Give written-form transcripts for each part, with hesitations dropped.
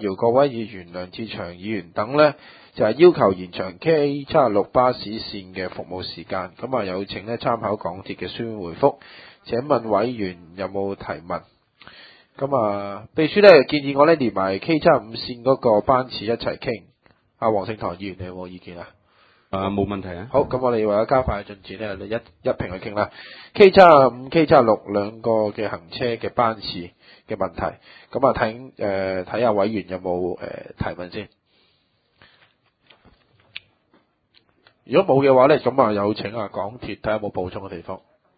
姚國威議員、梁志祥議員等呢，就係要求延長 K76 巴士線嘅服務時間。咁啊，有請呢參考港鐵嘅書面回覆。請問委員有冇提問？咁啊，秘書呢建議我呢連埋 K75 線嗰個班次一齊傾。黃聖堂議員，你有冇意見啊？ 冇問題啊。 好，咁我哋為咗加快進展呢，一併去傾啦。K75、K76 兩個嘅行車嘅班次嘅問題，咁啊睇下委員有冇提問先。如果冇嘅話呢，咁啊有請港鐵睇下有冇補充嘅地方。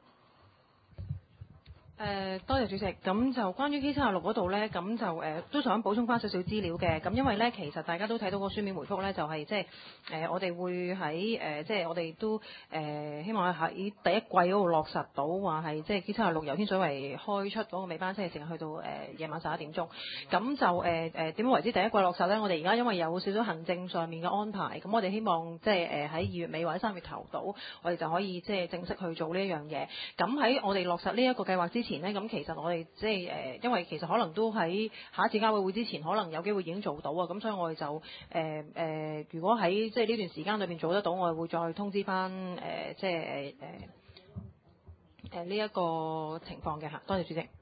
多謝主席。咁就關於 K76 嗰度呢，咁就都想補充翻少少資料嘅。咁因為呢，其實大家都睇到個書面回覆呢，就係即係我哋會喺即係我哋都希望喺第一季嗰度落實到話係即係 K76 由天水圍開出嗰個尾班車，成日去到夜晚11點鐘。咁就點為之第一季落實呢？我哋而家因為有少少行政上面嘅安排，咁我哋希望即係喺2月尾或者3月頭到，我哋就可以即係正式去做呢一樣嘢。咁喺我哋落實呢一個計劃之前呢，咁其實我哋即係因為其實可能都喺下一次交委會之前，可能有機會已經做到啊。咁所以我哋就如果喺即係呢段時間裏邊做得到，我哋會再通知翻即係呢一個情況嘅嚇。多謝主席。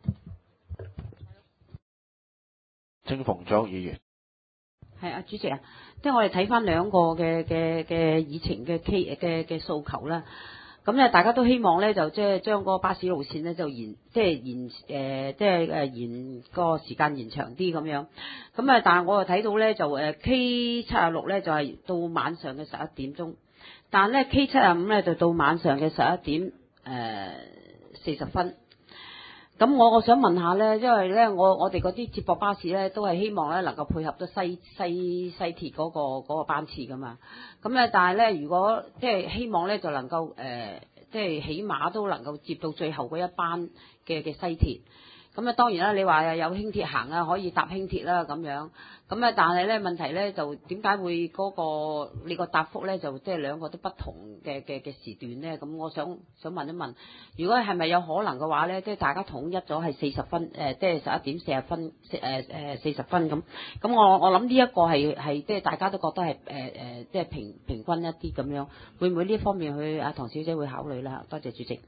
鄭鳳莊議員。 係啊，主席啊，即係我哋睇翻兩個嘅議程嘅訴求啦。咁咧，大家都希望咧，就即係將嗰個巴士路線咧，就延個時間延長啲咁樣。咁啊，但係我又睇到咧，就K76咧就係到晚上嘅11點鐘，但係咧 K75咧就到晚上嘅11點40分。咁我想問下咧，因為咧我哋嗰啲接駁巴士咧都係希望咧能夠配合到西鐵嗰個班次噶嘛。咁咧，但係咧如果即係希望咧就能夠即係起碼都能夠接到最後嗰一班嘅西鐵。咁啊，當然啦，你話有輕鐵行啊，可以搭輕鐵啦咁樣。咁啊，但係咧問題咧就點解會嗰個你個答覆咧就即係兩個都不同嘅時段咧？咁我想問一問，如果係咪有可能嘅話咧，即係大家統一咗係40分，即係11點40分40分咁。咁我諗呢一個係即係大家都覺得係即係平均一啲咁樣，會唔會呢方面去阿唐小姐會考慮啦？多謝主席。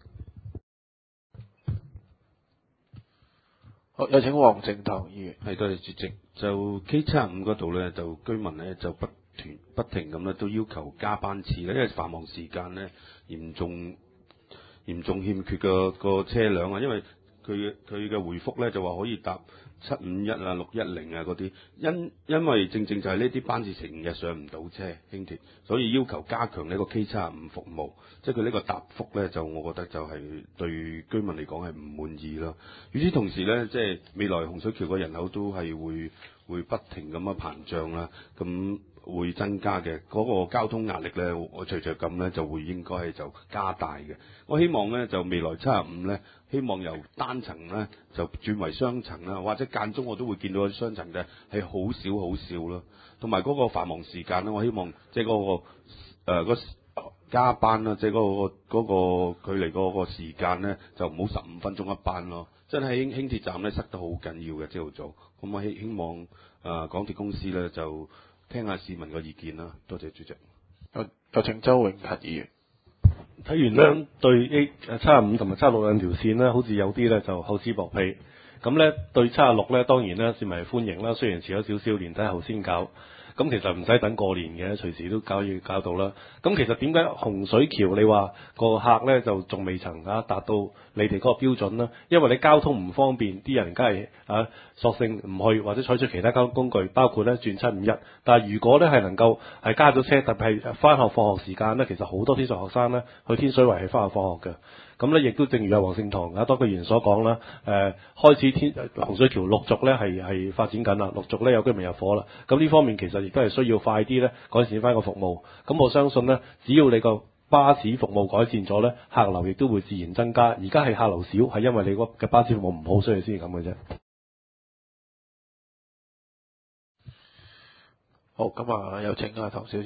好，有請黃聖堂議員。 係，多謝主席。就 K75 嗰度咧，就居民咧就不停咁咧都要求加班次咧，因為繁忙時間咧嚴重欠缺個車輛啊，因為佢嘅回覆咧就話可以搭751啊、610啊嗰啲，因為正就係呢啲班次成日上唔到車輕鐵，所以要求加強呢個 K75 服務。即係佢呢個答覆咧，就我覺得就係對居民嚟講係唔滿意咯。與此同時咧，即係未來洪水橋嘅人口都係會不停咁樣膨脹啦，咁會增加嘅嗰個交通壓力咧，我隨着咁咧就會應該係就加大嘅。我希望咧就未來75咧，希望由單層咧就轉為雙層啦，或者間中我都會見到啲雙層嘅係好少咯。同埋嗰個繁忙時間咧，我希望即係嗰個加班啦，即係嗰個距離嗰個時間咧，就唔好15分鐘一班咯。真係輕鐵站咧塞得好緊要嘅朝頭早。咁我希望港鐵公司咧就聽下市民嘅意見啦。多謝主席。 有請周永勤議員。 睇完呢對 75同埋76兩條線呢，好似有啲咧就厚此薄彼。咁咧對76咧，當然咧市民係歡迎啦。雖然遲咗少少，年底後先搞。咁其實唔使等過年嘅，隨時都搞到啦。咁其實點解洪水橋你話個客咧就仲未曾達到你哋嗰個標準啦？因為你交通唔方便，啲人梗係索性唔去，或者採取其他交通工具，包括咧轉751。但係如果咧係能夠係加咗車，特別係返學放學時間咧，其實好多天水學生咧去天水圍係返學放學嘅。咁咧亦都正如阿黃聖堂多個議員所講啦，開始洪水橋陸續咧係發展緊啦，陸續咧有居民入伙啦。咁呢方面其實亦都係需要快啲咧改善翻個服務。咁我相信咧，只要你個巴士服務改善咗咧，客流亦都會自然增加。而家係客流少，係因為你個嘅巴士服務唔好，所以先係咁嘅啫。 好，咁有請唐小姐。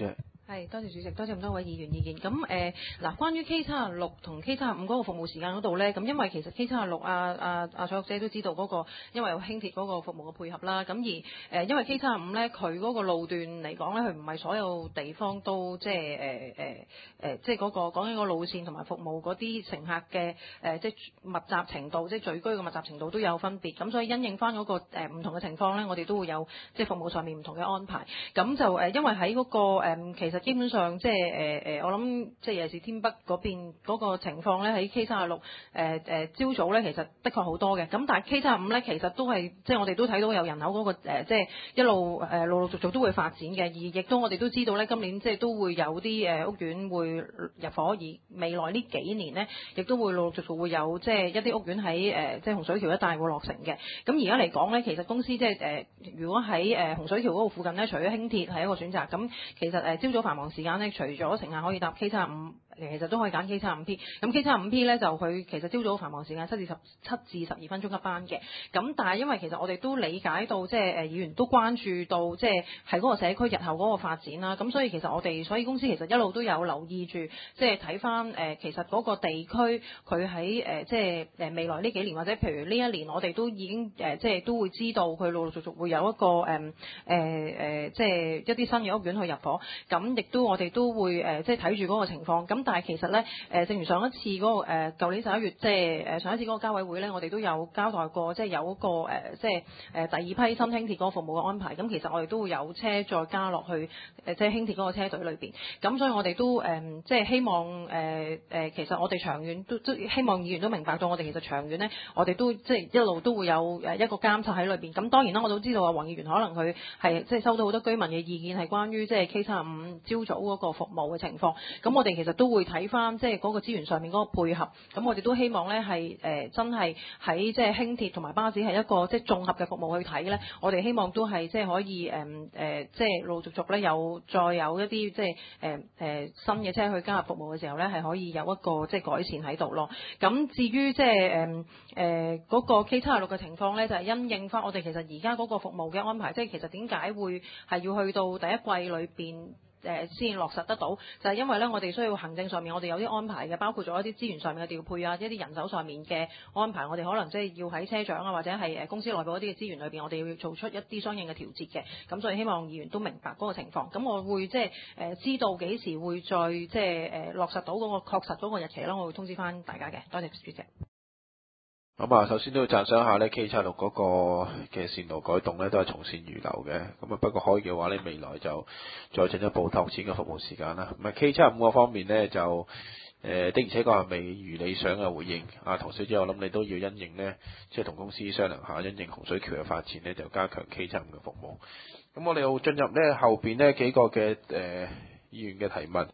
係，多謝主席，多謝咁多位議員意見。咁嗱，關於 K76同 K75嗰個服務時間嗰度咧，咁因為其實 K76蔡玉姐都知道嗰個，因為有輕鐵嗰個服務嘅配合啦。咁而因為 K75咧，佢嗰個路段嚟講咧，佢唔係所有地方都即係即係嗰個講緊個路線同埋服務嗰啲乘客嘅即係密集程度，即係聚居嘅密集程度都有分別。咁所以因應翻嗰個唔同嘅情況咧，我哋都會有即係服務上面唔同嘅安排。咁就因為喺嗰個其實基本上即係我諗即係尤其是天北嗰邊嗰個情況咧，喺 K76朝早咧其實的確好多嘅。咁但係 K75咧其實都係即係我哋都睇到有人口嗰個即係一路陸陸續續都會發展嘅，而亦都我哋都知道咧今年即係都會有啲屋苑會入伙，而未來呢幾年呢，亦都會陸陸續續會有即係一啲屋苑喺即係洪水橋一帶會落成嘅。咁而家嚟講咧，其實公司即係如果喺洪水橋嗰度附近咧，除咗輕鐵係一個選擇，咁其實朝早繁忙時間咧，除咗乘客可以搭 K75，其實都可以揀 K75P。咁 K75P 咧就佢其實朝早繁忙時間7至12分鐘一班嘅。咁但係因為其實我哋都理解到即係議員都關注到即係嗰個社區日後嗰個發展啦。咁所以其實所以公司其實一路都有留意住，即係睇翻其實嗰個地區佢喺即係未來呢幾年或者譬如呢一年，我哋都已經即係都會知道佢陸陸續續會有一個即係一啲新嘅屋苑去入伙。咁亦都我哋都會即係睇住嗰個情況。咁但係其實咧正如上一次嗰個舊年11月即係上一次嗰個交委會咧，我哋都有交代過，即係有一個即係第二批新輕鐵嗰個服務嘅安排。咁其實我哋都會有車再加落去即係輕鐵嗰個車隊裏邊。咁所以我哋都即係希望其實我哋長遠都希望議員都明白到，我哋其實長遠咧，我哋都即係一路都會有一個監察喺裏邊。咁當然啦，我都知道啊，黃議員可能佢係即係收到好多居民嘅意見，係關於即係 K75朝早嗰個服務嘅情況。咁我哋其實都會睇翻即係嗰個資源上面嗰個配合。咁我哋都希望咧係真係喺即係輕鐵同埋巴士係一個即係綜合嘅服務去睇咧。我哋希望都係即係可以即係陸陸續續咧再有一啲即係新嘅車去加入服務嘅時候咧，係可以有一個即係改善喺度咯。咁至於即係嗰個 K76嘅情況咧，就係因應翻我哋其實而家嗰個服務嘅安排，即係其實點解會係要去到第一季裏邊先落實得到，就係因為咧我哋需要行政上面我哋有啲安排嘅，包括咗一啲資源上面嘅調配啊，一啲人手上面嘅安排，我哋可能即係要喺車長啊或者係公司內部一啲嘅資源裏邊，我哋要做出一啲相應嘅調節嘅。咁所以希望議員都明白嗰個情況。咁我會即係知道幾時會再即係落實到嗰個確實嗰個日期啦，我會通知翻大家嘅。多謝主席。 咁啊，首先都要讚賞下咧 K76嗰個嘅線路改動咧，都係從善如流嘅。咁啊，不過可以嘅話咧，未來就再進一步拓展嘅服務時間啦。咁啊 K75嗰方面咧，就的而且確係未如理想嘅回應。啊，唐小姐，我諗你都要因應咧，即係同公司商量下，因應洪水橋嘅發展咧，就加強 K75嘅服務。咁我哋要進入咧後邊呢幾個嘅議員嘅提問。